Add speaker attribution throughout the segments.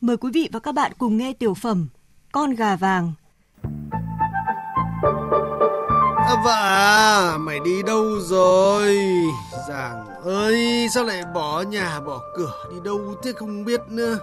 Speaker 1: Mời quý vị và các bạn cùng nghe tiểu phẩm Con gà vàng.
Speaker 2: Vợ à, mày đi đâu rồi? Giàng ơi, sao lại bỏ nhà bỏ cửa đi đâu thế không biết nữa.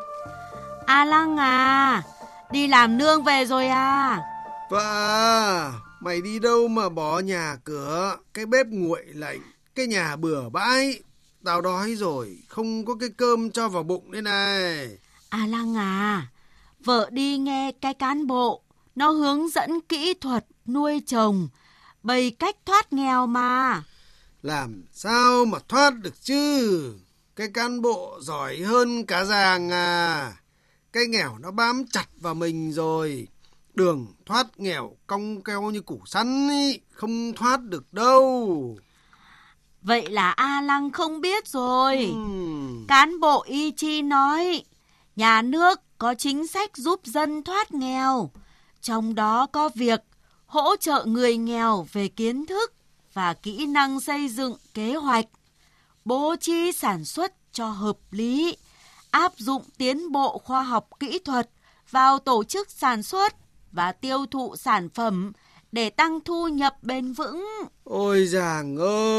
Speaker 3: A Lăng à, đi làm nương về rồi à?
Speaker 2: Vợ à, mày đi đâu mà bỏ nhà cửa, cái bếp nguội lạnh, cái nhà bừa bãi. Tao đói rồi, không có cái cơm cho vào bụng đây này.
Speaker 3: A Lăng à, vợ đi nghe cái cán bộ, nó hướng dẫn kỹ thuật nuôi trồng, bày cách thoát nghèo mà.
Speaker 2: Làm sao mà thoát được chứ? Cái cán bộ giỏi hơn cả Giàng à. Cái nghèo nó bám chặt vào mình rồi. Đường thoát nghèo cong keo như củ sắn ý, không thoát được đâu.
Speaker 3: Vậy là A Lăng không biết rồi. Cán bộ Y Chi nói, nhà nước có chính sách giúp dân thoát nghèo. Trong đó có việc hỗ trợ người nghèo về kiến thức và kỹ năng xây dựng kế hoạch, bố trí sản xuất cho hợp lý, áp dụng tiến bộ khoa học kỹ thuật vào tổ chức sản xuất và tiêu thụ sản phẩm để tăng thu nhập bền vững.
Speaker 2: Ôi Giàng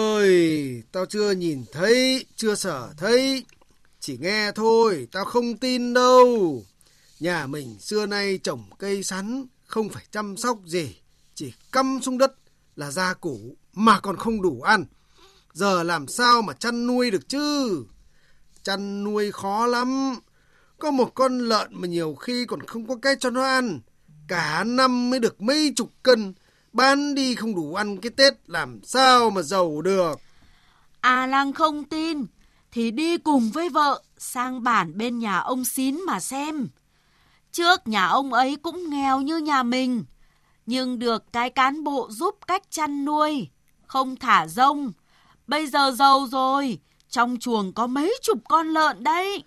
Speaker 2: ơi, tao chưa nhìn thấy, chưa sở thấy, chỉ nghe thôi, tao không tin đâu. Nhà mình xưa nay trồng cây sắn, không phải chăm sóc gì, chỉ cắm xuống đất là ra củ mà còn không đủ ăn. Giờ làm sao mà chăn nuôi được chứ? Chăn nuôi khó lắm. Có một con lợn mà nhiều khi còn không có cái cho nó ăn. Cả năm mới được mấy chục cân, bán đi không đủ ăn cái Tết, làm sao mà giàu được.
Speaker 3: A Lăng không tin thì đi cùng với vợ sang bản bên nhà ông Xín mà xem. Trước nhà ông ấy cũng nghèo như nhà mình, nhưng được cái cán bộ giúp cách chăn nuôi, không thả rông. Bây giờ giàu rồi, trong chuồng có mấy chục con lợn đấy.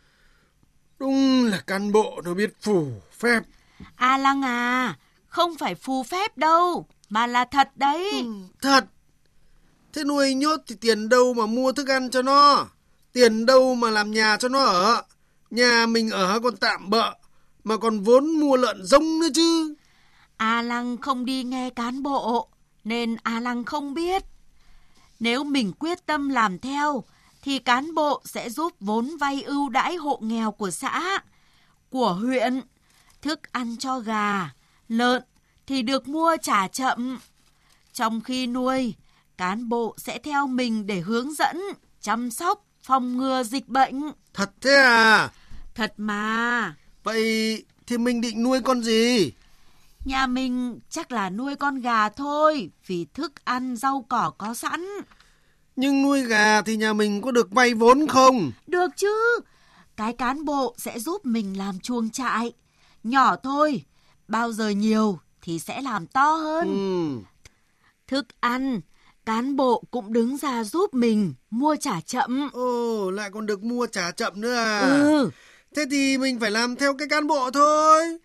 Speaker 2: Đúng là cán bộ nó biết phù phép.
Speaker 3: A Lăng à, không phải phù phép đâu, mà là thật đấy.
Speaker 2: Thật. Thế nuôi nhốt thì tiền đâu mà mua thức ăn cho nó? Tiền đâu mà làm nhà cho nó ở? Nhà mình ở còn tạm bợ, mà còn vốn mua lợn giống nữa chứ.
Speaker 3: A Lăng không đi nghe cán bộ, nên A Lăng không biết. Nếu mình quyết tâm làm theo, thì cán bộ sẽ giúp vốn vay ưu đãi hộ nghèo của xã, của huyện. Thức ăn cho gà, lợn thì được mua trả chậm. Trong khi nuôi, cán bộ sẽ theo mình để hướng dẫn, chăm sóc, phòng ngừa dịch bệnh.
Speaker 2: Thật thế à?
Speaker 3: Thật mà.
Speaker 2: Vậy thì mình định nuôi con gì?
Speaker 3: Nhà mình chắc là nuôi con gà thôi, vì thức ăn rau cỏ có sẵn.
Speaker 2: Nhưng nuôi gà thì nhà mình có được vay vốn không?
Speaker 3: Được chứ. Cái cán bộ sẽ giúp mình làm chuồng trại. Nhỏ thôi, bao giờ nhiều thì sẽ làm to hơn. Thức ăn, cán bộ cũng đứng ra giúp mình mua trả chậm.
Speaker 2: Ồ, lại còn được mua trả chậm nữa à? Thế thì mình phải làm theo cái cán bộ thôi.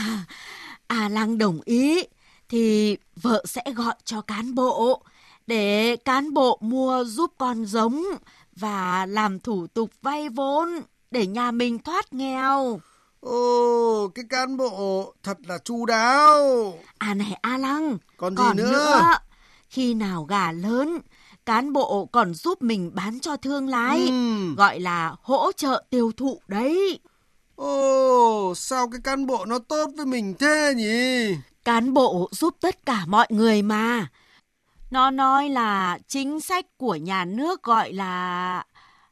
Speaker 3: À Lăng đồng ý, thì vợ sẽ gọi cho cán bộ, để cán bộ mua giúp con giống và làm thủ tục vay vốn để nhà mình thoát nghèo.
Speaker 2: Ồ, cái cán bộ thật là chu đáo.
Speaker 3: À này A Lăng,
Speaker 2: còn gì nữa?
Speaker 3: Khi nào gà lớn, cán bộ còn giúp mình bán cho thương lái, gọi là hỗ trợ tiêu thụ đấy.
Speaker 2: Ồ, sao cái cán bộ nó tốt với mình thế nhỉ?
Speaker 3: Cán bộ giúp tất cả mọi người mà. Nó nói là chính sách của nhà nước gọi là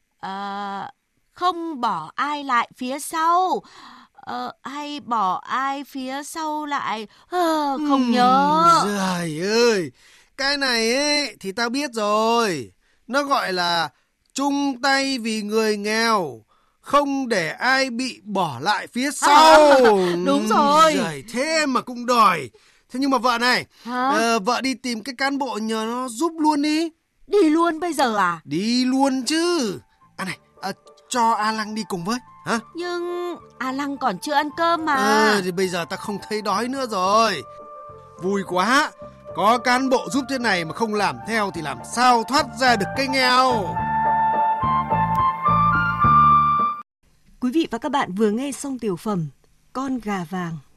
Speaker 3: không bỏ ai lại phía sau. Hay bỏ ai phía sau lại, không nhớ.
Speaker 2: Trời ơi, cái này ấy thì tao biết rồi. Nó gọi là chung tay vì người nghèo, không để ai bị bỏ lại phía sau.
Speaker 3: Đúng rồi.
Speaker 2: Trời, thế mà cũng đòi. Thế nhưng mà vợ này, vợ đi tìm cái cán bộ nhờ nó giúp luôn đi.
Speaker 3: Đi luôn bây giờ à?
Speaker 2: Đi luôn chứ. Này, cho A Lăng đi cùng với. Hả?
Speaker 3: Nhưng A Lăng còn chưa ăn cơm mà.
Speaker 2: Thì bây giờ ta không thấy đói nữa rồi. Vui quá. Có cán bộ giúp thế này mà không làm theo thì làm sao thoát ra được cái nghèo.
Speaker 1: Quý vị và các bạn vừa nghe xong tiểu phẩm Con gà vàng.